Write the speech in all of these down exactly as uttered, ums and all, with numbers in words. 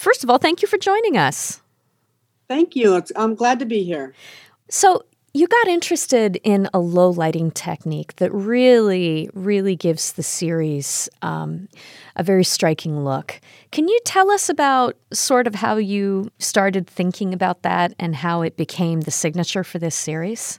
first of all, thank you for joining us. Thank you. It's, I'm glad to be here. So you got interested in a low lighting technique that really, really gives the series um, a very striking look. Can you tell us about sort of how you started thinking about that and how it became the signature for this series?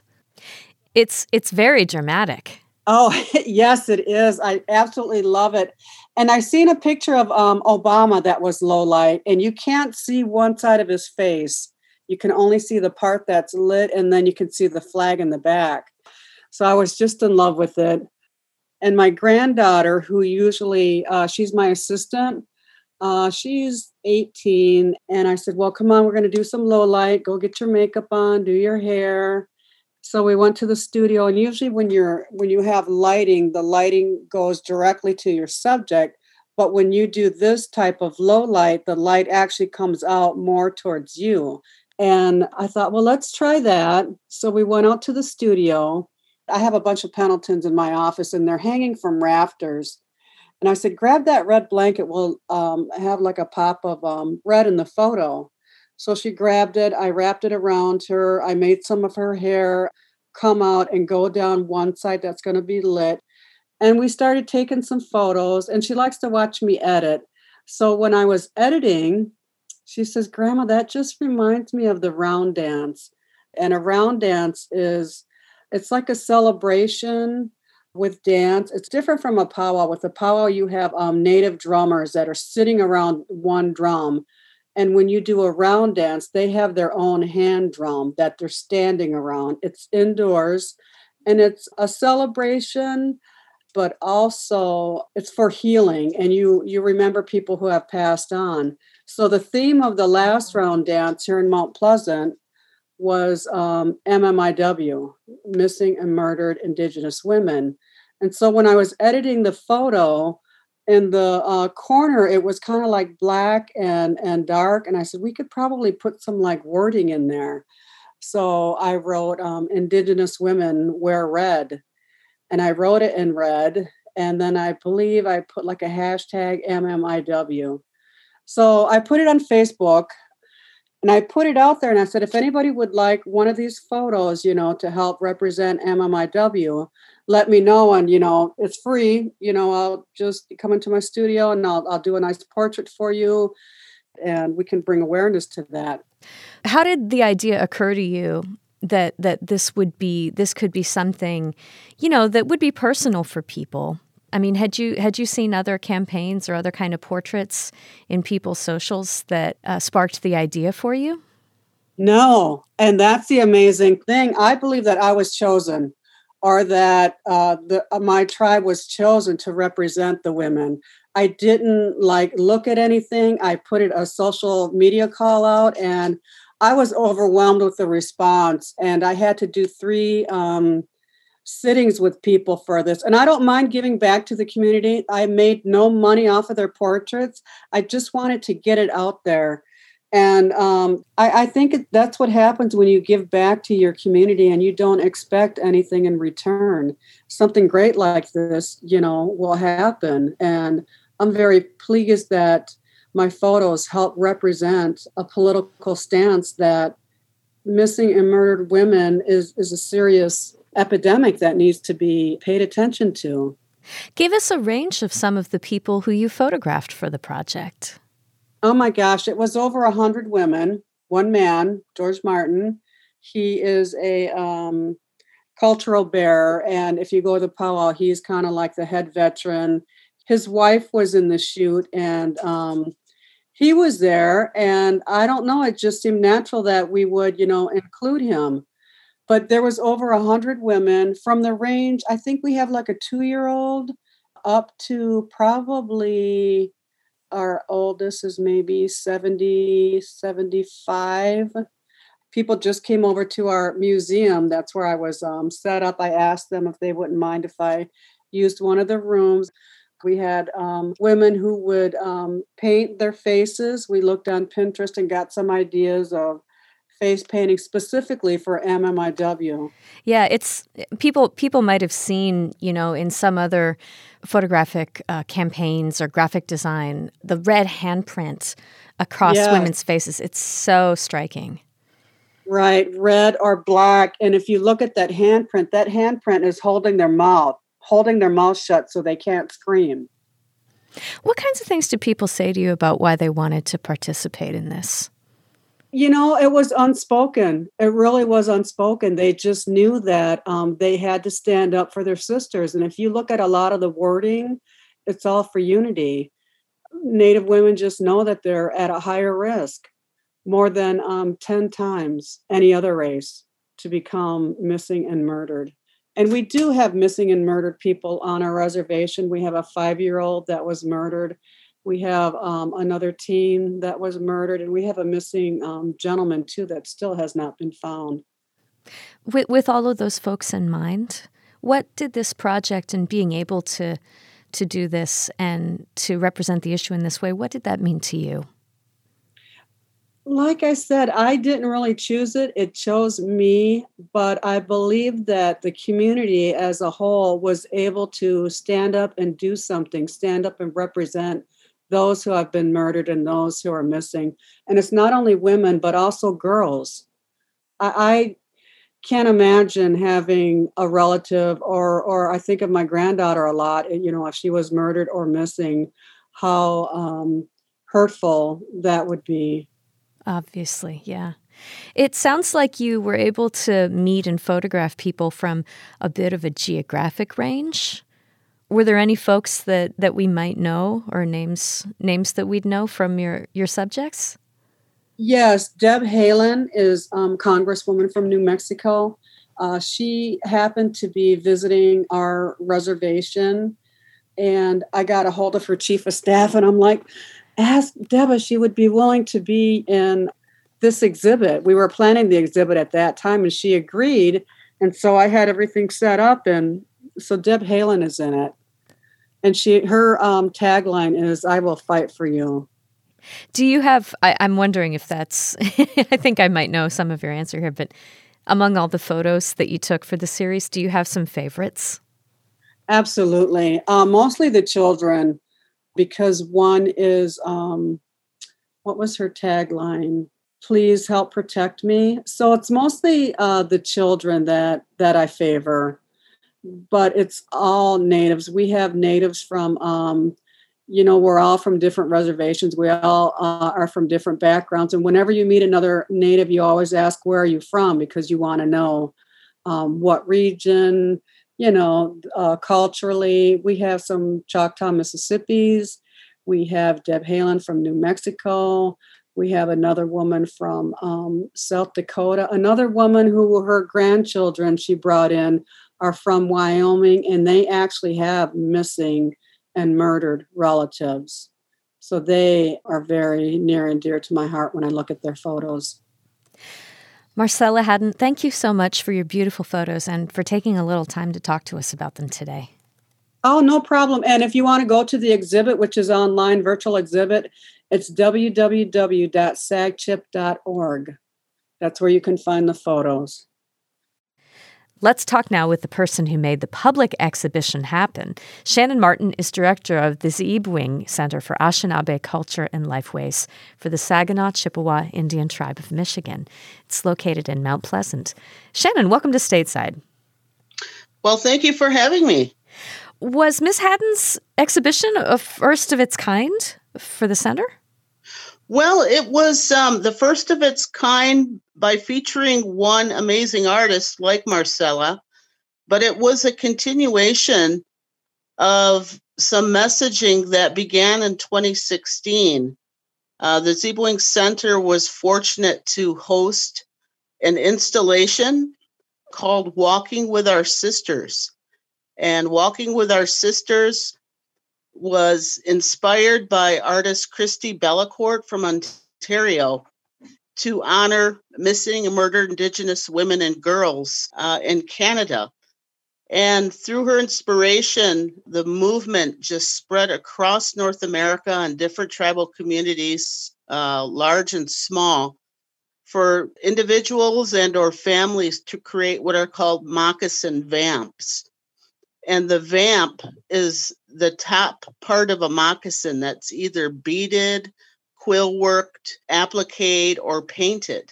It's it's very dramatic. Oh, yes, it is. I absolutely love it. And I seen a picture of um, Obama that was low light, and you can't see one side of his face. You can only see the part that's lit, and then you can see the flag in the back. So I was just in love with it. And my granddaughter, who usually, uh, she's my assistant, uh, she's eighteen. And I said, well, come on, we're going to do some low light. Go get your makeup on, do your hair. So we went to the studio, and usually when you're when you have lighting, the lighting goes directly to your subject. But when you do this type of low light, the light actually comes out more towards you. And I thought, well, let's try that. So we went out to the studio. I have a bunch of Pendletons in my office, and they're hanging from rafters. And I said, grab that red blanket. We'll um, have like a pop of um, red in the photo. So she grabbed it. I wrapped it around her. I made some of her hair come out and go down one side that's going to be lit. And we started taking some photos, and she likes to watch me edit. So when I was editing, she says, Grandma, that just reminds me of the round dance. And a round dance is, it's like a celebration with dance. It's different from a powwow. With a powwow, you have um, native drummers that are sitting around one drum. And when you do a round dance, they have their own hand drum that they're standing around. It's indoors, and it's a celebration, but also it's for healing. And you you remember people who have passed on. So the theme of the last round dance here in Mount Pleasant was um, M M I W, Missing and Murdered Indigenous Women. And so when I was editing the photo, in the uh, corner, it was kind of like black and, and dark. And I said, we could probably put some like wording in there. So I wrote, um, Indigenous women wear red. And I wrote it in red. And then I believe I put like a hashtag M M I W. So I put it on Facebook, and I put it out there, and I said, if anybody would like one of these photos, you know, to help represent M M I W, let me know. And, you know, it's free. You know, I'll just come into my studio, and I'll, I'll do a nice portrait for you, and we can bring awareness to that. How did the idea occur to you that that this would be, this could be something, you know, that would be personal for people? I mean, had you had you seen other campaigns or other kind of portraits in people's socials that uh, sparked the idea for you? No. And that's the amazing thing. I believe that I was chosen, or that uh, the, uh, my tribe was chosen to represent the women. I didn't like look at anything. I put it a social media call out, and I was overwhelmed with the response. And I had to do three um, sittings with people for this. And I don't mind giving back to the community. I made no money off of their portraits. I just wanted to get it out there. And um, I, I think it, that's what happens when you give back to your community and you don't expect anything in return. Something great like this, you know, will happen. And I'm very pleased that my photos help represent a political stance that missing and murdered women is, is a serious epidemic that needs to be paid attention to. Give us a range of some of the people who you photographed for the project. Oh my gosh, it was over a hundred women. One man, George Martin, he is a um, cultural bearer. And if you go to the powwow, he's kind of like the head veteran. His wife was in the shoot, and um, he was there. And I don't know, it just seemed natural that we would, you know, include him. But there was over a hundred women from the range. I think we have like a two-year-old up to probably our oldest is maybe seventy, seventy-five. People just came over to our museum. That's where I was um, set up. I asked them if they wouldn't mind if I used one of the rooms. We had um, women who would um, paint their faces. We looked on Pinterest and got some ideas of face painting specifically for M M I W. Yeah, it's people people might have seen, you know, in some other photographic uh, campaigns or graphic design, the red handprint across Yes. women's faces. It's so striking. Right, red or black. And if you look at that handprint, that handprint is holding their mouth, holding their mouth shut so they can't scream. What kinds of things do people say to you about why they wanted to participate in this? You know, it was unspoken. It really was unspoken. They just knew that um, they had to stand up for their sisters. And if you look at a lot of the wording, it's all for unity. Native women just know that they're at a higher risk, more than um, ten times any other race, to become missing and murdered. And we do have missing and murdered people on our reservation. We have a five-year-old that was murdered. We have um, another teen that was murdered, and we have a missing um, gentleman, too, that still has not been found. With, with all of those folks in mind, what did this project and being able to to do this and to represent the issue in this way, what did that mean to you? Like I said, I didn't really choose it. It chose me, but I believe that the community as a whole was able to stand up and do something, stand up and represent those who have been murdered and those who are missing. And it's not only women, but also girls. I, I can't imagine having a relative, or or I think of my granddaughter a lot, you know, if she was murdered or missing, how um, hurtful that would be. Obviously, yeah. It sounds like you were able to meet and photograph people from a bit of a geographic range. Were there any folks that, that we might know, or names names that we'd know from your, your subjects? Yes, Deb Haaland is um, Congresswoman from New Mexico. Uh, she happened to be visiting our reservation, and I got a hold of her chief of staff, and I'm like, ask Deb if she would be willing to be in this exhibit. We were planning the exhibit at that time, and she agreed. And so I had everything set up, and so Deb Haaland is in it. And she, her um, tagline is, "I will fight for you." Do you have, I, I'm wondering if that's, I think I might know some of your answer here, but among all the photos that you took for the series, do you have some favorites? Absolutely. Uh, mostly the children, because one is, um, what was her tagline? "Please help protect me." So it's mostly uh, the children that, that I favor, but it's all natives. We have natives from, um, you know, we're all from different reservations. We all uh, are from different backgrounds. And whenever you meet another native, you always ask, where are you from? Because you want to know um, what region, you know, uh, culturally. We have some Choctaw Mississippis. We have Deb Haaland from New Mexico. We have another woman from um, South Dakota. Another woman who her grandchildren she brought in are from Wyoming, and they actually have missing and murdered relatives. So they are very near and dear to my heart when I look at their photos. Marcella Haddon, thank you so much for your beautiful photos and for taking a little time to talk to us about them today. Oh, no problem. And if you want to go to the exhibit, which is online, virtual exhibit, it's w w w dot sagchip dot org. That's where you can find the photos. Let's talk now with the person who made the public exhibition happen. Shannon Martin is director of the Z'Ibwing Center for Anishinaabe Culture and Lifeways for the Saginaw Chippewa Indian Tribe of Michigan. It's located in Mount Pleasant. Shannon, welcome to Stateside. Well, thank you for having me. Was Miz Haddon's exhibition a first of its kind for the center? Well, it was um, the first of its kind by featuring one amazing artist like Marcella, but it was a continuation of some messaging that began in twenty sixteen. Uh, the Z'Ibwing Center was fortunate to host an installation called Walking with Our Sisters. And Walking with Our Sisters was inspired by artist Christy Bellacourt from Ontario to honor missing and murdered Indigenous women and girls uh, in Canada. And through her inspiration, the movement just spread across North America and different tribal communities, uh, large and small, for individuals and or families to create what are called moccasin vamps. And the vamp is the top part of a moccasin that's either beaded, quill worked, appliqued, or painted.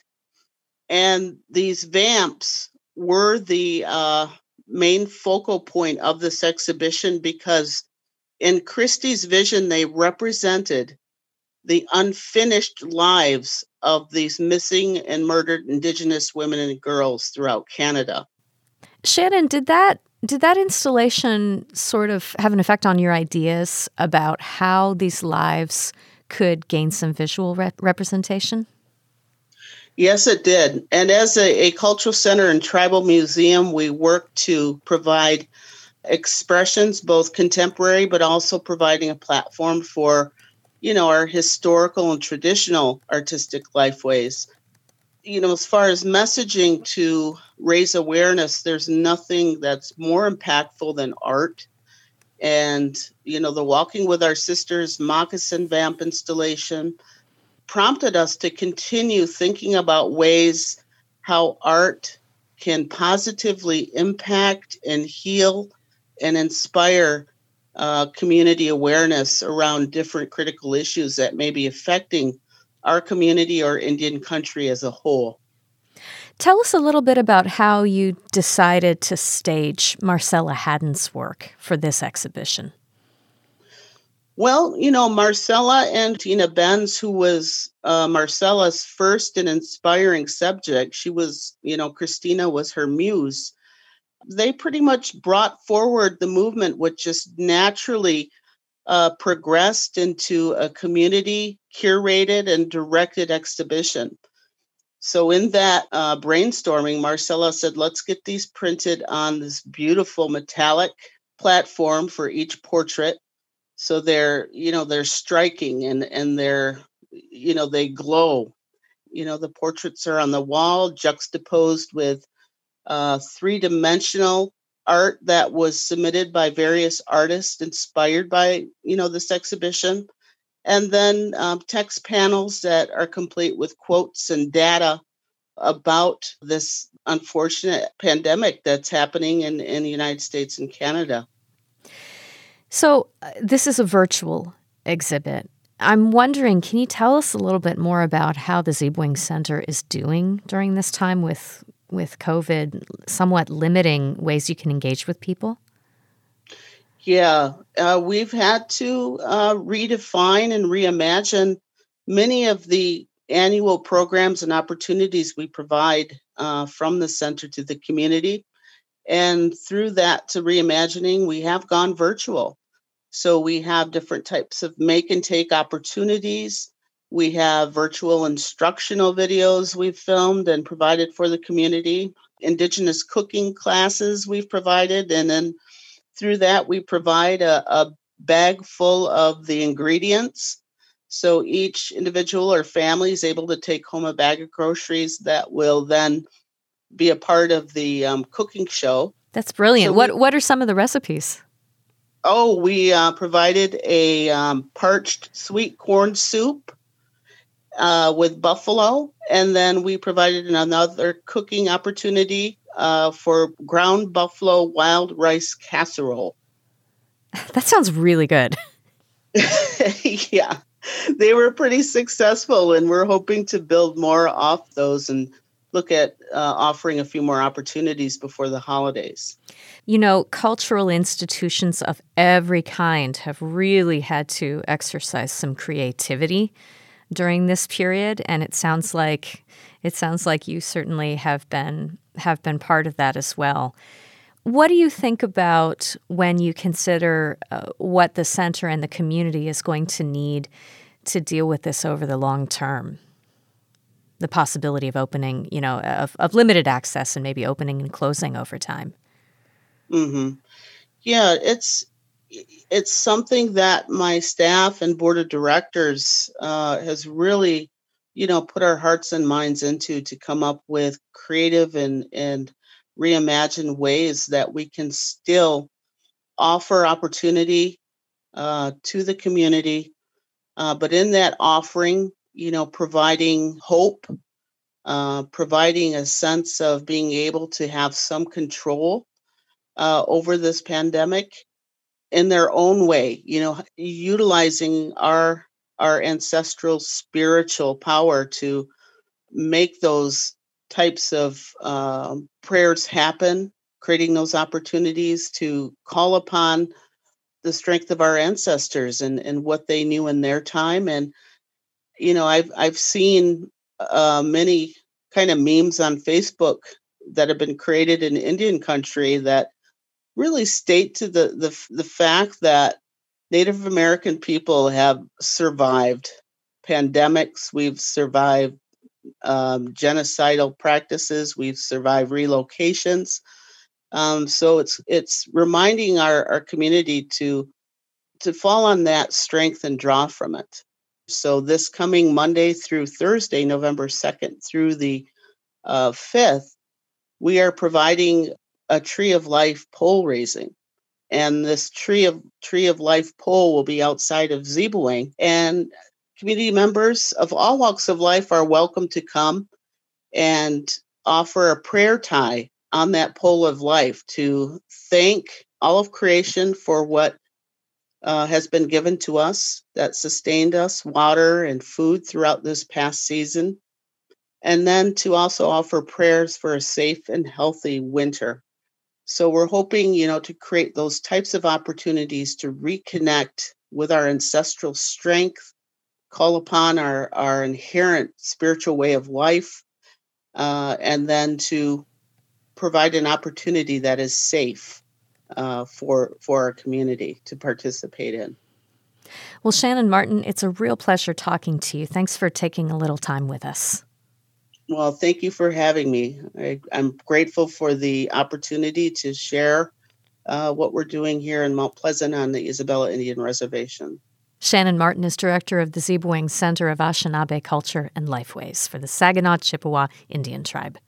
And these vamps were the uh, main focal point of this exhibition because in Christie's vision, they represented the unfinished lives of these missing and murdered Indigenous women and girls throughout Canada. Shannon, did that did that installation sort of have an effect on your ideas about how these lives could gain some visual rep- representation? Yes, it did. And as a, a cultural center and tribal museum, we work to provide expressions, both contemporary, but also providing a platform for, you know, our historical and traditional artistic lifeways. You know, as far as messaging to raise awareness, there's nothing that's more impactful than art. And, you know, the Walking with Our Sisters Moccasin Vamp installation prompted us to continue thinking about ways how art can positively impact and heal and inspire uh, community awareness around different critical issues that may be affecting our community or Indian country as a whole. Tell us a little bit about how you decided to stage Marcella Haddon's work for this exhibition. Well, you know, Marcella and Tina Benz, who was uh, Marcella's first and inspiring subject, she was, you know, Christina was her muse. They pretty much brought forward the movement, which just naturally uh, progressed into a community curated and directed exhibition. So in that uh, brainstorming, Marcella said, let's get these printed on this beautiful metallic platform for each portrait. So they're, you know, they're striking and, and they're, you know, they glow. You know, the portraits are on the wall juxtaposed with uh, three-dimensional art that was submitted by various artists inspired by, you know, this exhibition. And then um, text panels that are complete with quotes and data about this unfortunate pandemic that's happening in, in the United States and Canada. So uh, this is a virtual exhibit. I'm wondering, can you tell us a little bit more about how the Zeebwing Center is doing during this time with with COVID somewhat limiting ways you can engage with people? Yeah, uh, we've had to uh, redefine and reimagine many of the annual programs and opportunities we provide uh, from the center to the community. And through that to reimagining, we have gone virtual. So we have different types of make and take opportunities. We have virtual instructional videos we've filmed and provided for the community, Indigenous cooking classes we've provided, and then through that we provide a, a bag full of the ingredients. So each individual or family is able to take home a bag of groceries that will then be a part of the um, cooking show. That's brilliant. So what we, what are some of the recipes? Oh, we uh, provided a um, parched sweet corn soup uh, with buffalo, and then we provided another cooking opportunity uh, for ground buffalo wild rice casserole. That sounds really good. Yeah, they were pretty successful, and we're hoping to build more off those and look at uh, offering a few more opportunities before the holidays. You know, cultural institutions of every kind have really had to exercise some creativity during this period, and it sounds like it sounds like you certainly have been have been part of that as well. What do you think about when you consider uh, what the center and the community is going to need to deal with this over the long term? The possibility of opening, you know, of, of limited access and maybe opening and closing over time. Mm-hmm. Yeah, it's it's something that my staff and board of directors uh, has really, you know, put our hearts and minds into to come up with creative and and reimagine ways that we can still offer opportunity uh, to the community, uh, but in that offering, you know, providing hope uh, providing a sense of being able to have some control uh, over this pandemic in their own way, you know, utilizing our our ancestral spiritual power to make those types of um, prayers happen, creating those opportunities to call upon the strength of our ancestors and, and what they knew in their time. And, you know, I've I've seen uh, many kind of memes on Facebook that have been created in Indian country that really state to the the, the fact that Native American people have survived pandemics. We've survived um, genocidal practices. We've survived relocations. Um, so it's it's reminding our, our community to to fall on that strength and draw from it. So this coming Monday through Thursday, November second through the uh, fifth, we are providing a Tree of Life pole raising. And this Tree of Tree of Life pole will be outside of Zebuang. And community members of all walks of life are welcome to come and offer a prayer tie on that pole of life to thank all of creation for what uh, has been given to us that sustained us, water and food throughout this past season. And then to also offer prayers for a safe and healthy winter. So we're hoping, you know, to create those types of opportunities to reconnect with our ancestral strength, call upon our, our inherent spiritual way of life, uh, and then to provide an opportunity that is safe uh, for for our community to participate in. Well, Shannon Martin, it's a real pleasure talking to you. Thanks for taking a little time with us. Well, thank you for having me. I, I'm grateful for the opportunity to share uh, what we're doing here in Mount Pleasant on the Isabella Indian Reservation. Shannon Martin is director of the Zebuang Center of Anishinaabe Culture and Lifeways for the Saginaw Chippewa Indian Tribe.